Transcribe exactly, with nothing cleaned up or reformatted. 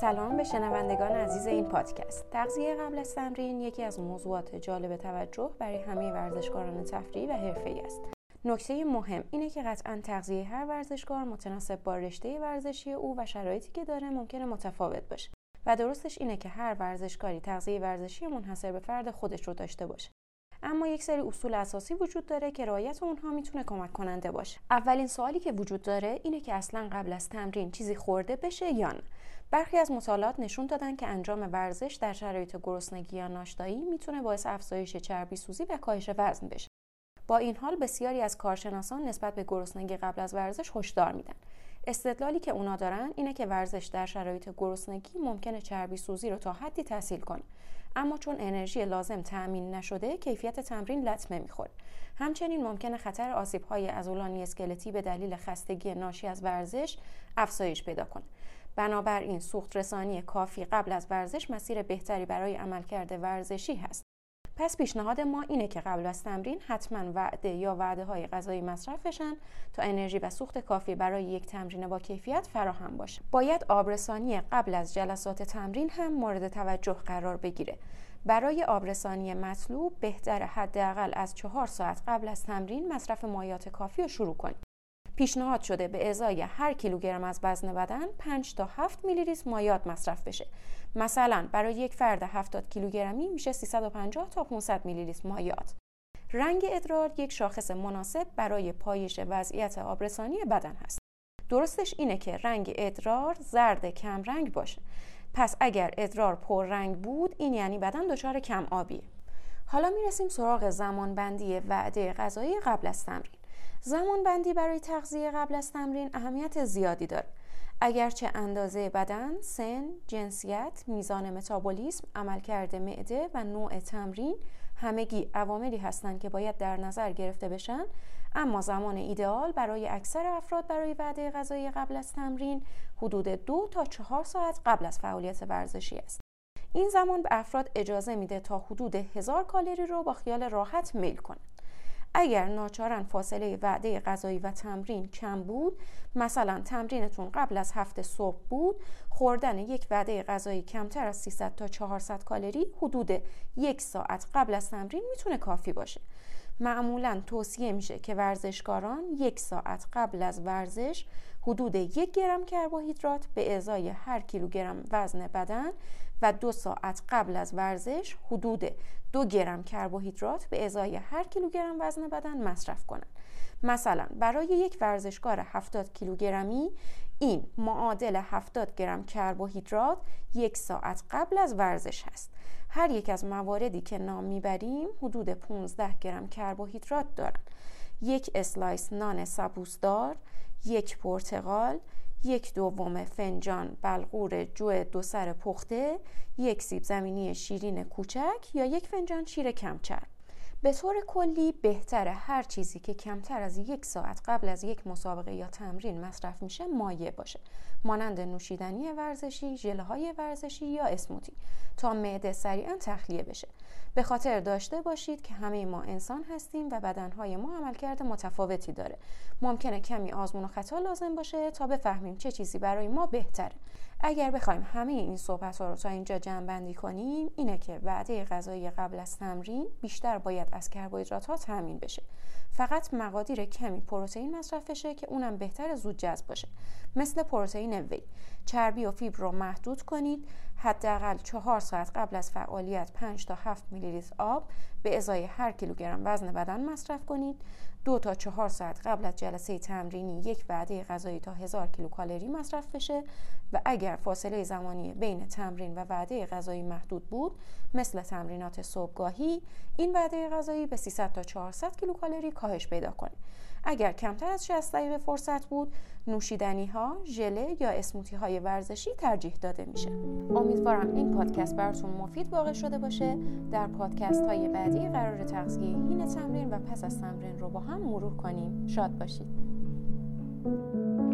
سلام به شنوندگان عزیز این پادکست. تغذیه قبل از تمرین یکی از موضوعات جالب توجه برای همه ورزشکاران تفریحی و حرفه‌ای است. نکته مهم اینه که قطعاً تغذیه هر ورزشکار متناسب با رشته ورزشی او و شرایطی که داره ممکنه متفاوت باشه. و درستش اینه که هر ورزشکاری تغذیه ورزشی منحصر به فرد خودش رو داشته باشه. اما یک سری اصول اساسی وجود داره که رعایت اونها میتونه کمک کننده باشه. اولین سوالی که وجود داره اینه که اصلا قبل از تمرین چیزی خورده بشه یا نه. برخی از مطالعات نشون دادن که انجام ورزش در شرایط گرسنگی یا ناشتایی میتونه باعث افزایش چربی سوزی و کاهش وزن بشه. با این حال بسیاری از کارشناسان نسبت به گرسنگی قبل از ورزش هشدار میدن. استدلالی که اونا دارن اینه که ورزش در شرایط گرسنگی ممکنه چربی سوزی رو تا حدی تسهیل کنه، اما چون انرژی لازم تأمین نشده کیفیت تمرین لطمه میخوره. همچنین ممکنه خطر آسیب‌های عضلانی اسکلتی به دلیل خستگی ناشی از ورزش افزایش پیدا کنه. بنابراین سوخت رسانی کافی قبل از ورزش مسیر بهتری برای عملکرد ورزشی هست. پس پیشنهاد ما اینه که قبل از تمرین حتما وعده یا وعده‌های غذایی مصرف بشن تا انرژی و سوخت کافی برای یک تمرین با کیفیت فراهم باشه. باید آبرسانی قبل از جلسات تمرین هم مورد توجه قرار بگیره. برای آبرسانی مطلوب بهتر حداقل از چهار ساعت قبل از تمرین مصرف مایعات کافی رو شروع کنید. پیشنهاد شده به ازای هر کیلوگرم از وزن بدن پنج تا هفت میلی لیتر مایعات مصرف بشه. مثلا برای یک فرد هفتاد کیلوگرمی میشه سیصد و پنجاه تا پانصد میلی لیتر مایعات. رنگ ادرار یک شاخص مناسب برای پایش وضعیت آبرسانی بدن هست. درستش اینه که رنگ ادرار زرد کم رنگ باشه. پس اگر ادرار پر رنگ بود این یعنی بدن دچار کم آبیه. حالا میرسیم سراغ زمان بندی وعده غذایی قبل از تمرین. زمان بندی برای تغذیه قبل از تمرین اهمیت زیادی داره. اگرچه اندازه بدن، سن، جنسیت، میزان متابولیسم، عملکرد معده و نوع تمرین همگی عواملی هستند که باید در نظر گرفته بشن، اما زمان ایدئال برای اکثر افراد برای وعده غذایی قبل از تمرین حدود دو تا چهار ساعت قبل از فعالیت ورزشی است. این زمان به افراد اجازه میده تا حدود هزار کالری رو با خیال راحت میل کنند. اگر ناچارن فاصله وعده غذایی و تمرین کم بود، مثلا تمرینتون قبل از هفت صبح بود، خوردن یک وعده غذایی کمتر از سیصد تا چهارصد کالری حدود یک ساعت قبل از تمرین میتونه کافی باشه. معمولا توصیه میشه که ورزشکاران یک ساعت قبل از ورزش حدود یک گرم کربوهیدرات به ازای هر کیلوگرم وزن بدن و دو ساعت قبل از ورزش حدود دو گرم کربوهیدرات به ازای هر کیلوگرم وزن بدن مصرف کنند. مثلا برای یک ورزشکار هفتاد کیلوگرمی این معادل هفتاد گرم کربوهیدرات یک ساعت قبل از ورزش هست. هر یک از مواردی که نام میبریم حدود پانزده گرم کربوهیدرات دارن. یک اسلایس نان سبوسدار، یک پرتقال، یک دوم فنجان بلغور جو دو سر پخته، یک سیب زمینی شیرین کوچک یا یک فنجان شیر کمچرب. به طور کلی بهتره هر چیزی که کمتر از یک ساعت قبل از یک مسابقه یا تمرین مصرف میشه مایع باشه، مانند نوشیدنی ورزشی، ژله‌های ورزشی یا اسموتی، تا معده سریعا تخلیه بشه. به خاطر داشته باشید که همه ما انسان هستیم و بدنهای ما عملکرد متفاوتی داره. ممکنه کمی آزمون و خطا لازم باشه تا بفهمیم چه چیزی برای ما بهتره. اگر بخوایم همه این صحبت‌ها رو تا اینجا جمع‌بندی کنیم، اینه که وعده غذایی قبل از تمرین بیشتر باید از کربوهیدرات‌ها تامین بشه. فقط مقادیر کمی پروتئین مصرف بشه که اونم بهتر زود جذب باشه، مثل پروتئین وی. چربی و فیبر رو محدود کنید. حداقل چهار ساعت قبل از فعالیت پنج تا هفت میلی لیتر آب به ازای هر کیلوگرم وزن بدن مصرف کنید. دو تا چهار ساعت قبل از جلسه تمرینی یک وعده غذایی تا هزار کیلوکالری مصرف بشه و اگر فاصله زمانی بین تمرین و وعده غذایی محدود بود، مثل تمرینات صبحگاهی، این وعده غذایی به سیصد تا چهارصد کیلوکالری کاهش پیدا کنه. اگر کمتر از شصت دقیقه فرصت بود، نوشیدنی ها، ژله یا اسموتی های ورزشی ترجیح داده میشه. امیدوارم این پادکست براتون مفید واقع شده باشه. در پادکست های بعدی قرار تغذیه حین تمرین و پس از تمرین رو با هم مرور کنیم. شاد باشید.